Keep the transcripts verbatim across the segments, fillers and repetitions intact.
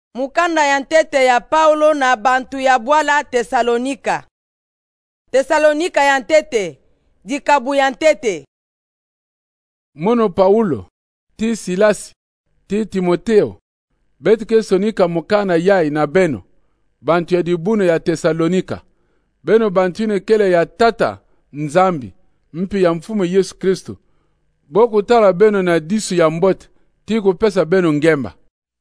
Mukanda ya ntete ya Paulo na bantu ya bwala Tesalonika. Tesalonika ya ntete, dikabu ya ntete. Mono Paulo, ti Silasi, ti Timoteo, betike sonika mukana yai na beno, bantu ya dibuno ya Tesalonika, beno bantune kele ya tata nzambi, mpi ya mfumu Yesu Kristo, boku tala beno na disu ya mbote, ti kupesa beno ngemba.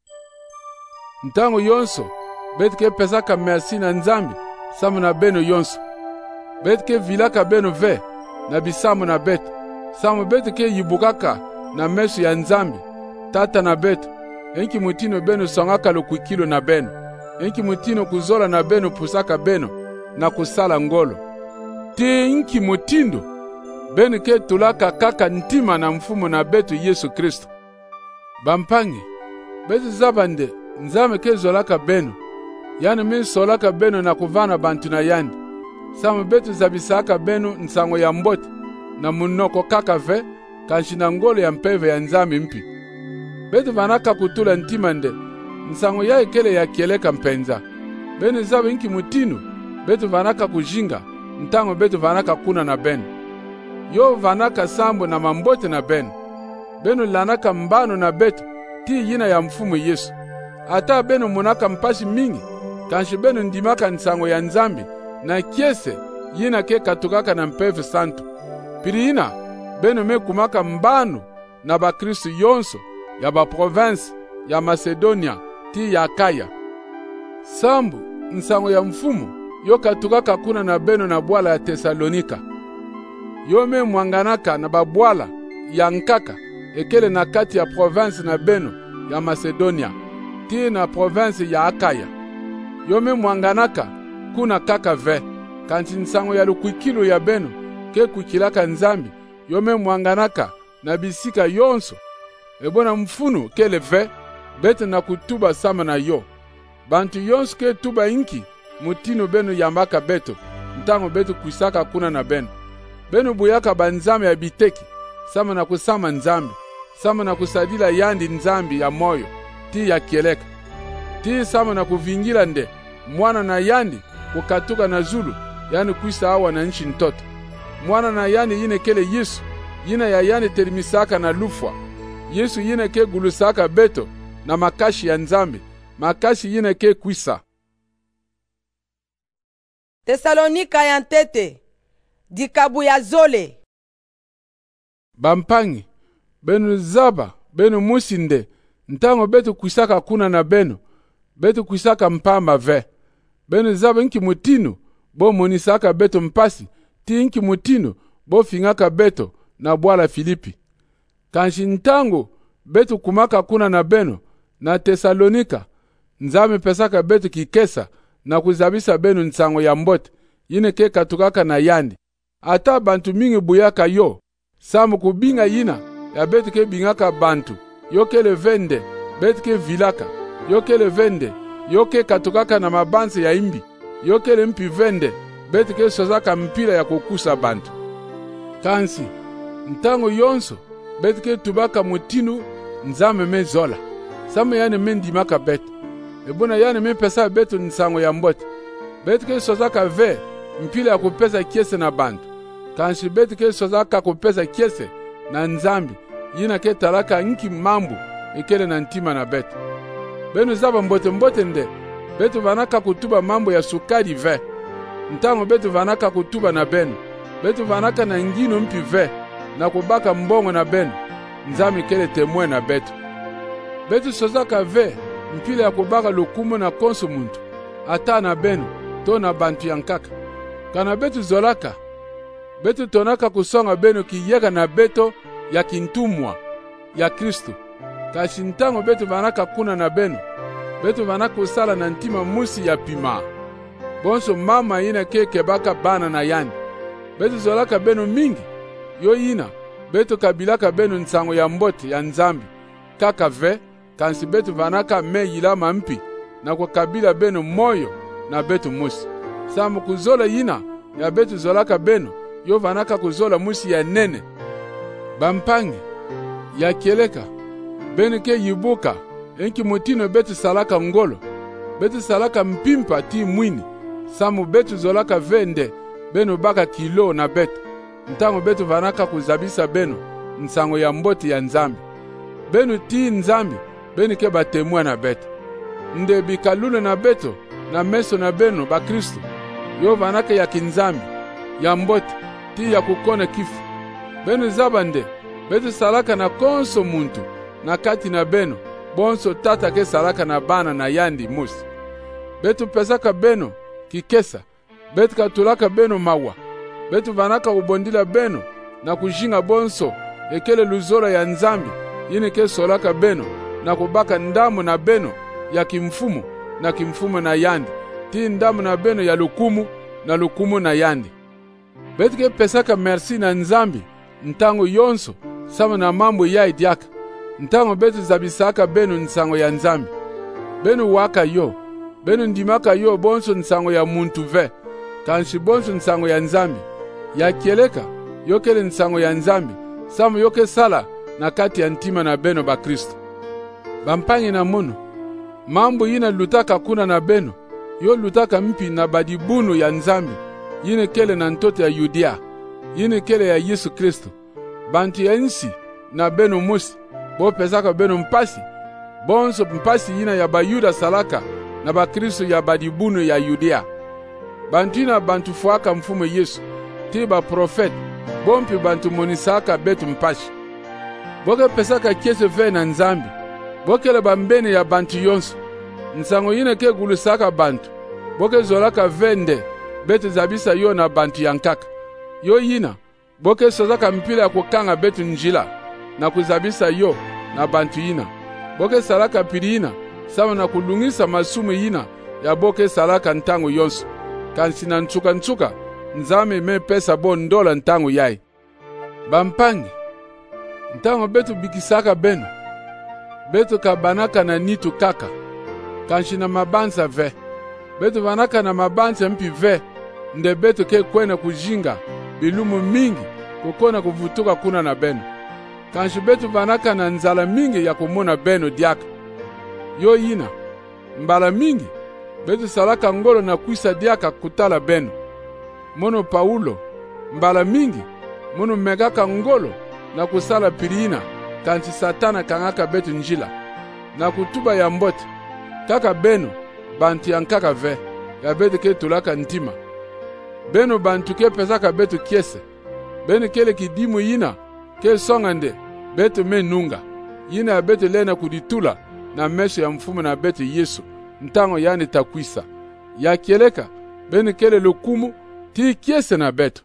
Ntango yonso, betike pesaka merci na nzambi, samu na beno yonso. Betike vilaka beno ve, na bisamu na beto, samu betike yibukaka na mesu ya nzambi, tata na beto, enki mutino beno songaka lukwikilo na beno, enki mutino kuzola na beno pusaka beno, na kusala ngolo. Ti enki mutindo, beno ke tulaka kaka ntima na mfumu na beto Yesu Kristo. Bampangi, beto zabande, nzame ke zolaka beno, yani min solaka beno na kuvana bantu na yandi. Samu betu zabisaka beno nsango ya mbote, na munoko kaka ve, kanshina ngolo ya mpeve ya nzame mpi. Betu vanaka kutula ntimande, nsango ya ikele ya kieleka mpenza. Beno zabe inki mutinu, betu vanaka kujinga, ntango betu vanaka kuna na beno. Yo vanaka sambo na mambote na beno. Beno lanaka mbano na betu, ti yina ya mfumu Yesu. Ata beno munaka mpashi mingi, kanshi beno ndimaka nsango ya nzambi, na kiese yina ke katukaka na mpeve santo. Piri ina, beno me kumaka mbano na ba Kristo yonso, ya ba province, ya Macedonia, ti ya Akaya. Sambu, nsango ya mfumu, yo katukaka kuna na beno na bwala ya Tesalonika. Yo me mwanganaka na ba bwala ya nkaka, ekele na kati ya province na beno ya Macedonia, ti na province ya Akaya. Yo me mwanganaka kuna kaka ve, kanti nsango ya lukwikilo ya beno, ke kukilaka nzambi, yo me mwanganaka na bisika yonso. Ebona mfunu kele ve, bete na kutuba sama na yo. Bantu yonso ke tuba inki, mutino beno yambaka beto, ntango beto kuisaka kuna na beno. Beno buyaka banzambi ya biteki, sama na kusama nzambi, sama na kusadila yandi nzambi ya moyo, ti ya kieleka. Ti sama na kuvingila nde, mwana na yandi, kukatuka na zulu, yani kuisa awa na nchi ntoto. Mwana na yandi yine kele Yesu, yina ya yandi terimisaka na lufwa. Yesu yine ke gulusaka beto, na makashi ya nzambi, makashi yine ke kuisa. Tesalonika ya ntete, dikabu ya zole. Bampangi, benu zaba, benu musinde, ntango beto kuisaka kuna na beno, beto kuisaka mpamba ve. Benu zaba inki mutino, bo monisaka beto mpasi, ti inki mutino, bo fingaka beto na bwala Filipi. Kanshi ntango, beto kumaka kuna na beno, na Tesalonika, nzame pesaka beto kikesa, na kuzabisa beno nsango ya mbote, yine ke katukaka na yandi. Ata bantu mingi buyaka yo, samu kubinga yina, ya beto ke bingaka bantu, yo kele vende, beto ke vilaka, yo kele vende, yo ke katukaka na mabanse ya imbi, yo kele mpi vende, beto ke sozaka mpila ya kukusa bantu. Kansi, ntango yonso, beto ke tubaka mutinu, nzame me zola. Samu yane me ndimaka beto. Ebona yane me pesa beto nsango ya mbote. Beto ke sozaka ve, mpila ya kupesa kiese na bantu. Kansi beto ke sozaka kupesa kiese na nzambi, yina ke talaka nki mambu, ekele na ntima na beto. Beno zaba mbote mbote nde, beto vanaka kutuba mambo ya sukari ve. Ntango beto vanaka kutuba na beno, beto vanaka na ngino mpi ve, na kubaka mbongo na beno, nzami kele temwe na beto. Beto sozaka ve, mpila ya kubaka lukumu na konso muntu, ata na beno, to na bantu yankaka. Kana beto zolaka, beto tonaka kusonga beno kiyeka na beto ya kintumwa, ya Kristo. Kashi ntango beto vanaka kuna na beno, beto vanaka usala na ntima musi ya pima. Bonso mama yina ke kebaka bana na yandi. Beto zolaka beno mingi, yo yina, beto kabilaka beno nsango ya mbote ya nzambi. Kaka ve, kansi beto vanaka me yilama mpi, na kwa kabila beno moyo na beto musi. Samu kuzola yina, ya beto zolaka beno, yo vanaka kuzola musi ya nene. Bampangi, ya kieleka, beno ke yibuka, enki mutino betu salaka ngolo, betu salaka mpimpa ti mwini, samu betu zolaka vende, beno baka kilo na betu, ntango betu vanaka kuzabisa beno, nsango ya mboti ya Nzambi. Benu ti Nzambi, beni ke batemua na betu. Nde bikalule na beto, na meso na beno ba Kristo, yo vanaka ya kinzambi, ya mboti, ti ya kukona kifu. Benu zabande, betu salaka na konso muntu, na kati na beno, bonso tata ke salaka na bana na yandi musi. Betu pesaka beno, kikesa, betu katulaka beno mawa, betu vanaka ubondila beno, na kujinga bonso, ekele luzora ya Nzambi, yini ke solaka beno, na kubaka ndamu na beno, ya kimfumu, na kimfumu na yandi, ti ndamu na beno ya lukumu, na lukumu na yandi. Betu ke pesaka merci na Nzambi, ntango yonso, sama na mambo ya idiaka, ntango betu zabisaka beno nsango ya Nzambi. Beno waka yo, beno ndimaka yo bonso nsango ya muntu ve, kanshi bonso nsango ya Nzambi. Ya kieleka, yokele nsango ya Nzambi, sama yoke sala na kati ya ntima na beno ba Kristo. Bampangi na mono, mambo yina lutaka kuna na beno, yo lutaka mpi na badibunu ya Nzambi, yine kele na ntoto ya Yudea, yine kele ya Yesu Kristo. Bantu ya nsi na beno musi, bo pesaka beno mpasi, bonso mpasi yina ya bayuda salaka na ba Kristo ya badibunu ya Yudea. Bantu yina bantu fuaka mfumo Yesu, ti ba profet, bompi bantu monisaka betu mpashi. Boke pesaka kiese ve na Nzambi, bokele bambene ya bantu yonso, nsango yine ke gulusaka bantu, boke zolaka vende, betu zabisa yo na bantu yankaka. Yo yina, boke sozaka mpila ya kukanga betu njila, na kuzabisa yo na bantu yina. Boke salaka pili yina, sama na kulungisa masumu yina, ya boke salaka ntango yonso. Kansi na nchuka nchuka, Nzambe me pesa bo ndola ntango yai. Bampangi, ntango betu bikisaka beno, betu kabanaka na nitu kaka, kanshi na mabanza ve. Betu vanaka na mabanza mpi ve, nde betu ke kwena kujinga, bilumu mingi, kukona kuvutuka kuna na beno. Kanshi betu vanaka na nzala mingi ya kumuna beno diaka. Yo yina, mbala mingi, betu salaka ngolo na kuisa diaka kutala beno. Mono Paulo, mbala mingi, mono megaka ngolo na kusala pirina, kansi satana kangaka betu njila. Na kutuba ya mbote, kaka beno, bantu yankaka ve, ya betu ke tulaka ntima. Beno bantu ke pesaka betu kiese, beno kele kidimu yina, ke songande, betu menunga. Yina ya betu lena kuditula, na mesho ya mfumu na betu Yesu, ntango yani takwisa. Ya kieleka, beno kele lukumu, ti kiese na betu.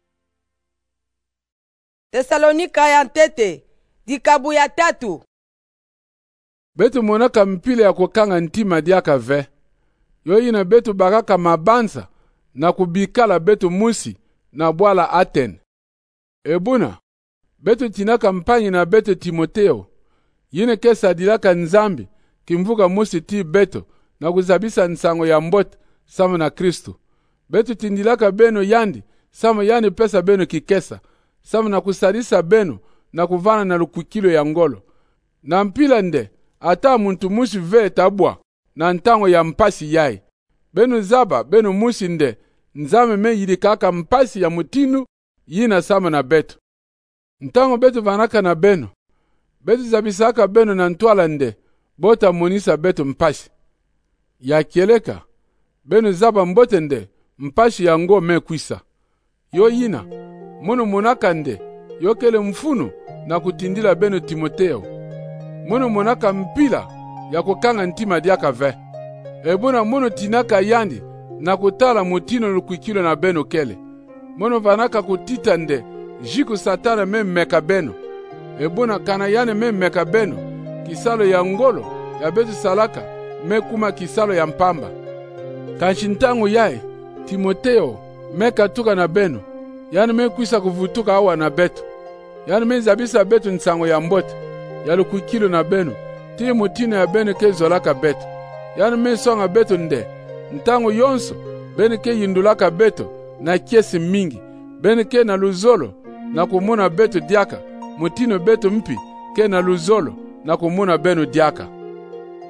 Tesalonika ya ntete, dikabu ya tatu. Betu monaka mpile ya kukanga ntima diaka ve. Yo yina betu bakaka mabanza na kubikala betu musi na bwala Aten. Ebuna, betu tinaka mpanyi na betu Timoteo. Yine kesa dilaka Nzambi kimvuka musi ti beto na kuzabisa nsango ya mbote sama na Kristo. Betu tindilaka beno yandi sama yani pesa beno kikesa. Sama na kusalisa beno na kuvana na lukukilo ya ngolo. Na mpila nde, ata muntu musi ve tabwa na ntango ya mpasi yai. Beno zaba, beno musi nde, Nzame me yirikaka mpasi ya mutinu yina sama na beto. Ntango beto vanaka na beno. Beto zabisaka beno na ntwala nde, bota monisa beto mpasi. Ya kieleka, beno zaba mbote nde, mpasi ya ngo me kwisa. Yo yina, mono monaka nde, yokele mfunu na kutindila beno Timoteo. Mono monaka mpila ya kukanga ntima diaka ve. Ebuna mono tinaka yandi na kutala mutino lukukilo na beno kele. Mono vanaka kutita nde, jiku satana me meka beno. Ebuna kana yane me meka beno, kisalo ya ngolo ya betu salaka me kuma kisalo ya mpamba. Kanshintangu yae, Timoteo meka tuka na beno. Yani me kuisa kuvutuka awa na beto. Yani me zabisa beto nsango ya mbote. Yalu kukilo na beno. Tiye mutino ya beno ke zolaka beto. Yani me songa beto nde. Ntango yonso, beno ke yindulaka beto na kiesi mingi. Beno ke na luzolo na kumuna beto diaka. Mutino beto mpi ke na luzolo na kumuna beno diaka.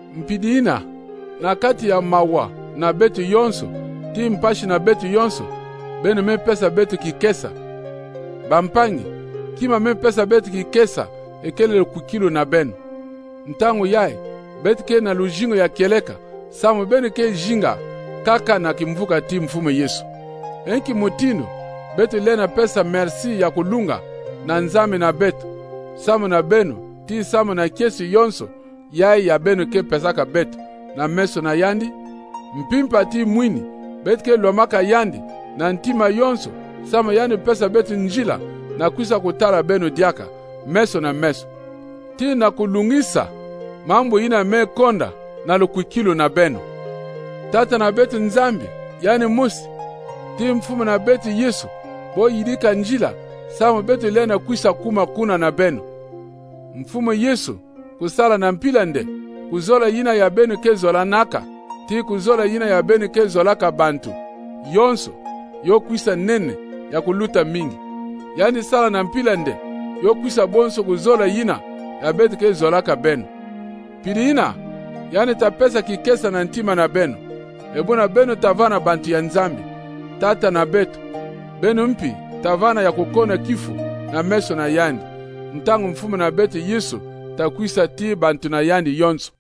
mpidi ina na kati ya mawa na betu yonso ti mpashi na betu yonso beno mepesa betu kikesa. Bampangi kima mepesa betu kikesa ekele kukilo na beno. Ntango yae betu ke na lujingo ya keleka samu beno ke jinga kaka na kimvuka ti mfume Yesu. Enki mutino betu lena pesa merci ya kulunga na nzame na betu samu na beno ti samu na kesi yonso yae ya beno ke pesaka betu na meso na yandi mpimpa ti mwini betu ke lomaka yandi na ntima yonso samu yandi pesa betu njila na kuisa kutala beno diaka meso na meso ti na kulungisa mambo ina me konda na lukwikilo na beno. Tata na betu nzambi yani musi ti mfumu na betu Yesu bo yidika njila samu betu lena kuisa kuma kuna na beno. Mfumu Yesu kusala na mpila nde kuzola yina ya beno ke zola naka ti kuzola yina ya beno ke zola ka bantu yonso yo kuisa nene ya kuluta mingi yani sala na mpila nde yo kuisa bonso kuzola yina ya betu ke zola ka beno. Pili ina yani tapesa kikesa na ntima na beno ebuna beno tavana bantu ya nzambi tata na betu beno mpi tavana ya kukona kifu na meso na yandi ntangu mfumu na betu Yesu takuisa ti bantu na yandi yonso.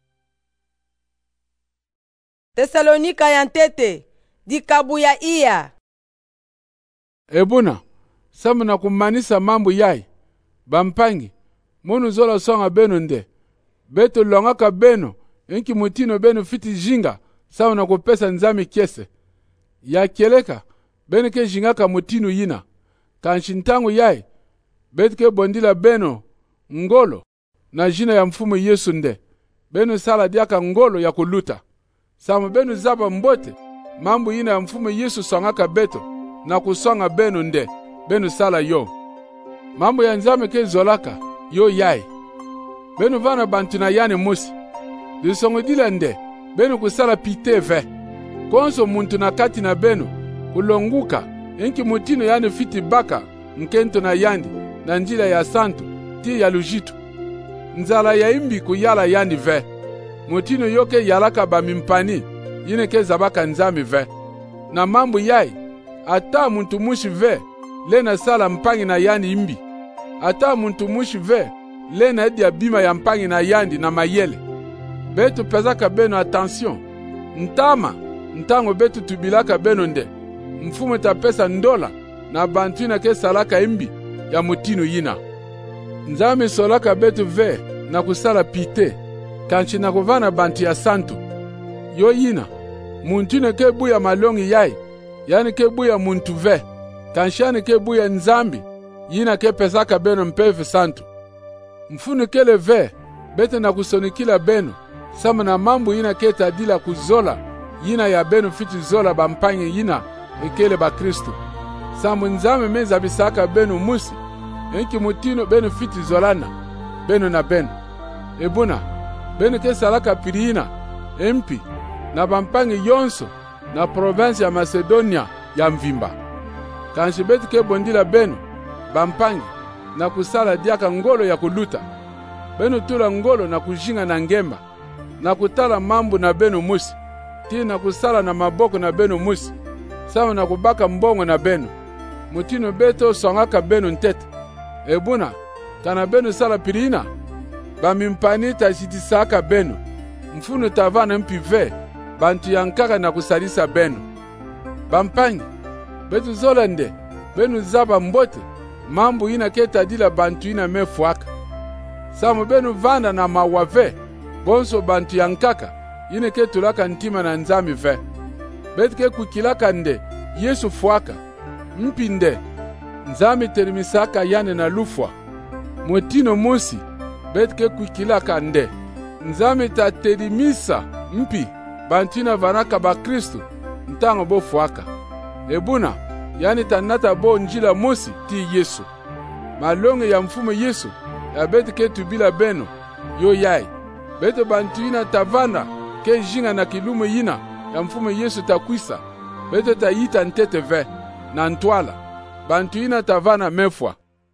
Tesalonika ya ntete dikabu ya iya ebuna samu na kumanisa mambo yai bampangi munu zola songa beno nde betu longaka beno enki mutino beno fiti jinga samu na kupesa nzami kiese ya keleka beno ke jingaka mutino yina kanshintangu yai betu ke bondila beno ngolo na jina ya mfumu Yesu nde beno sala diaka ngolo ya kuluta samu beno zaba mbote mambo yina ya mfumu Yesu songaka beto na kusonga beno nde beno sala yo mambo ya nzame ke zolaka yo yai beno vana bantu na yane musi disongo dila nde beno kusala pite ve konso muntu na kati na beno kulonguka enki mutino yane fiti baka nkento na yandi na njila ya santo ti ya lujitu nzala ya imbi kuyala yandi ve mutino yoke yalaka bamimpani yine ke zabaka nzami ve na mambo yai ata muntu mushi ve lena sala mpangi na yandi imbi ata muntu mushi ve lena edia bima ya mpangi na yandi na mayele betu pezaka beno attention ntama ntango betu tubilaka beno nde mfumu tapesa ndola na bantu ina ke salaka imbi ya mutino yina nzame solaka betu ve na kusala pite kanchi na kuvana bantu ya santo yo yina muntu ina ke buya malongi yai yani ke buya muntu ve kanchi yani ke buya nzambi yina ke pesaka beno mpeve santo mfunu kele ve betu na kusonikila beno sama na mambo yina ke tadila kuzola yina ya beno fiti zola bampange yina ekele ba Kristo samu nzame meza bisaka beno musi enki mutino beno fiti zolana beno na beno ebuna beno ke salaka pirina empi na bampange yonso na province ya Macedonia ya mvimba kanshi betu ke bondila beno bampange na kusala diaka ngolo ya kuluta beno tula ngolo na kujinga na ngemba na kutala mambo na beno musi ti na kusala na maboko na beno musi sawa na kubaka mbongo na beno mutino beto songaka beno ntete ebuna kana beno sala pirina bamimpani tashitisaka beno mfunu tavana mpive bantu yankaka na kusalisa beno bampangi betu zolande beno zaba mbote mambo ina keta dila bantu ina mefuaka samu beno vanda na mawave bonso bantu yankaka ine ke tulaka ntima na nzami ve betu ke kukilaka nde Yesu fuaka mpinde nzami terimisaka yane na lufwa motino mosi betu ke kukilaka nde nzami ta terimisa mpi bantina vanaka ba Kristo ntango bo fuaka ebuna yani tanata bo njila mosi ti Yesu malonge ya mfumo Yesu ya betu ke tubila beno yo yai betu bantu ina tavana ke jinga na kilumu yina ya mfumo Yesu takwisa betu ta yita ntete ve na ntwala bantu ina tavana mefwa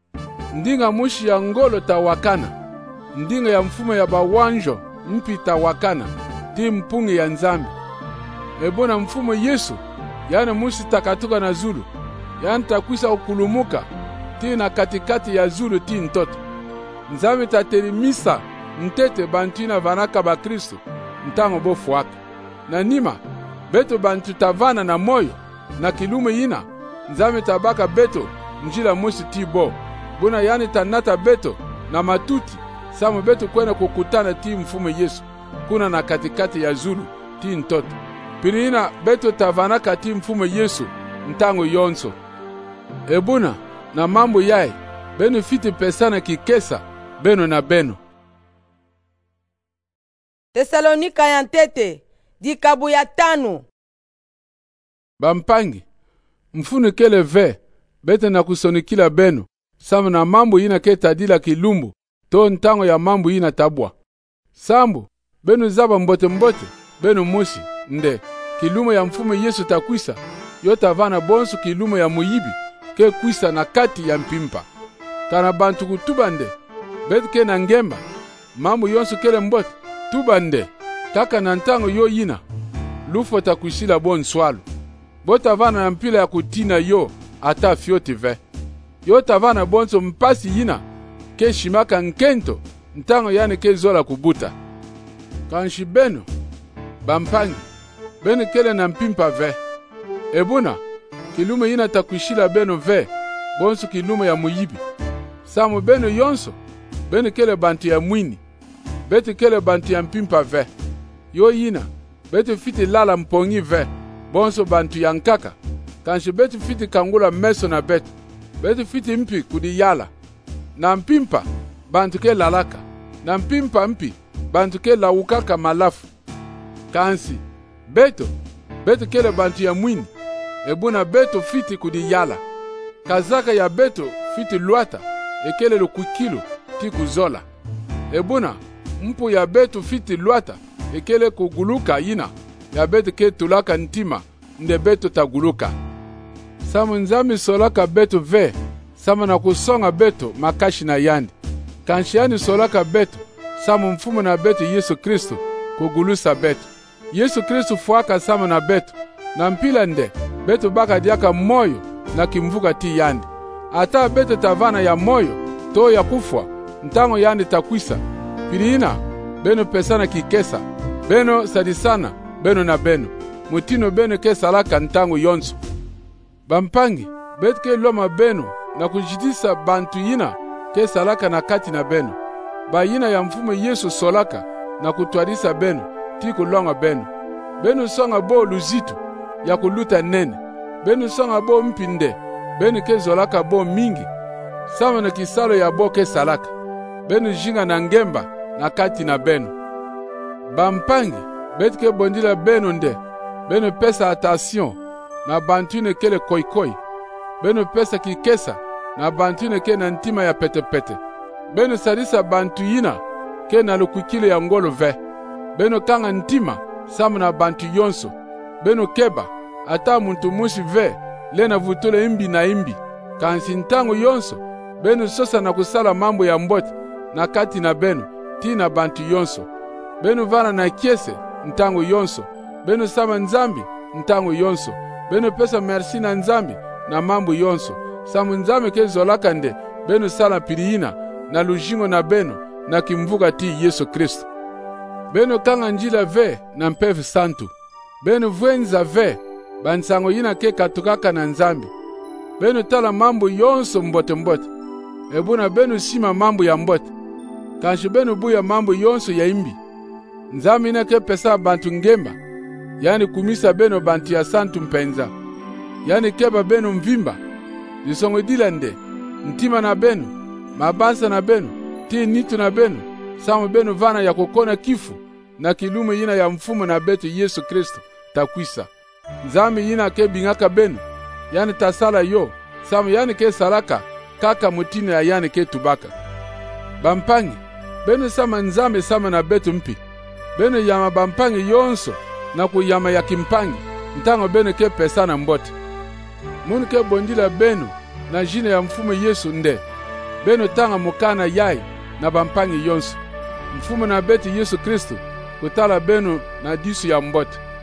ndinga mushi ya ngolo tawakana ndinga ya mfumo ya bawanjo mpi tawakana ti mpungi ya Nzambi. Ebona mfumu Yesu yani musi takatuka na zulu, yani takwisa ukulumuka ti na katikati ya zulu ti ntoto. Nzambi tatelimisa ntete bantu ina vanaka ba Kristo ntango bofuaka. Na nima beto bantu tavana na moyo na kilume ina Nzambi tabaka beto njila musi ti bo. Buna yani tanata beto na matuti samu beto kwena kukutana ti mfumu Yesu kuna na katikati ya zulu ti ntoto. Pirina beto tavanaka ti mfumu Yesu ntango yonso. Ebuna na mambo yae beno fiti pesana kikesa beno na beno. Tesalonika ya ntete dikabu ya tanu. Bampangi mfunu kele ve bete na kusonikila beno samu na mambo ina ke tadila kilumbu to ntango ya mambo ina tabwa. Sambu beno zaba mbote mbote beno musi nde kilumo ya mfumu Yesu takwisa yota vana bonsu kilumo ya muyibi ke kwisa na kati ya mpimpa. Kana bantu kutubande bete ke na ngemba mambo yonsu kele mbote tubande kaka na ntango yo yina lufo takwishila bon swalo. Bota vana na mpila ya kutina yo ata fioti ve. Yo tavana bonso mpasi yina ke shimaka nkento ntango yani ke zola kubuta. Kanshi beno bampangi beno kele na mpimpa ve. Ebuna kilume yina takwishila beno ve bonso kilume ya muyibi. Samu beno yonso beno kele bantu ya mwini bete kele bantu ya mpimpa ve. Yo yina bete fiti lala mpongi ve bonso bantu ya nkaka. Kanshi bete fiti kangula meso na betu bete fiti mpi kudi yala. Na mpimpa bantu ke lalaka. Na mpimpa mpi bantu ke lawukaka malafu. Kansi beto beto kele bantu ya mwini. Ebuna beto fiti kudi yala. Kazaka ya beto fiti luata ekele lukwikilu ti kuzola. Ebuna mpu ya beto fiti luata ekele kuguluka yina ya beto ke tulaka ntima nde beto taguluka. Samu Nzambi solaka beto ve samu na kusonga beto makashi na yandi. Kanshiyani solaka beto samu mfumu na beto Yesu Kristo kugulusa beto. Yesu Kristo fuaka samu na beto na mpila nde beto baka diaka moyo na kimvuka ti yandi. Ata beto tavana ya moyo to ya kufwa ntango yandi takwisa. Pirina beno pesana kikesa beno sadisana beno na beno mutino beno ke salaka ntango yonso. Bampangi beto ke loma beno na kujitisa bantu yina ke salaka na kati na beno. Ba yina ya mfumu Yesu solaka na kutwadisa beno ti kulonga beno. Beno songa bo luzitu ya kuluta nene. Beno songa bo mpinde beno ke zolaka bo mingi sama na kisalo ya bo ke salaka. Beno jinga na ngemba na kati na beno. Bampangi beto ke bondila beno nde beno pesa attention na bantune kele koi koi. Beno pesa kikesa na bantune ke na ntima ya pete pete. Beno sadisa bantu yina ke na lukwikile ya ngolo ve. Beno kanga ntima samu na bantu yonso. Beno keba ata muntu mushi ve lena vutule imbi na imbi. Kansi ntango yonso beno sosa na kusala mambo ya mbote na kati na beno ti na bantu yonso. Beno vana na kiese ntango yonso. Beno sama Nzambi ntango yonso. Beno pesa merci na Nzambi na mambo yonso. Samu Nzambi ke zolaka nde beno sala pirina na lujingo na beno na kimvuka ti Yesu Kristo. Beno kanga njila ve na mpevu santu. Beno vwenza ve bansango yina ke katukaka na Nzambi. Beno tala mambo yonso mbote mbote. Ebuna beno sima mambo ya mbote. Kanshi beno buya mambo yonso ya imbi. Nzambi ina ke pesa bantu ngemba. Yani kumisa beno bantu ya santu mpenza. Yani keba beno mvimba. Lisongo dila nde ntima na beno mabasa na beno ti nitu na beno samu beno vana ya kukona kifu na kilume yina ya mfumu na beto Yesu Kristo takwisa. Nzambi yina ke bingaka beno yani tasala yo samu yani ke salaka kaka mutine ya yani ke tubaka. Bampangi beno sama Nzambi sama na beto mpi. Beno yama bampangi yonso na kuyama ya kimpangi ntango beno ke pesa na mbote. Munu ke bondila beno na jine ya mfumu Yesu nde beno tanga mukana yai na bampangi yonso. Mfumu na beto Yesu Kristo kutala benu na disu ya mbote.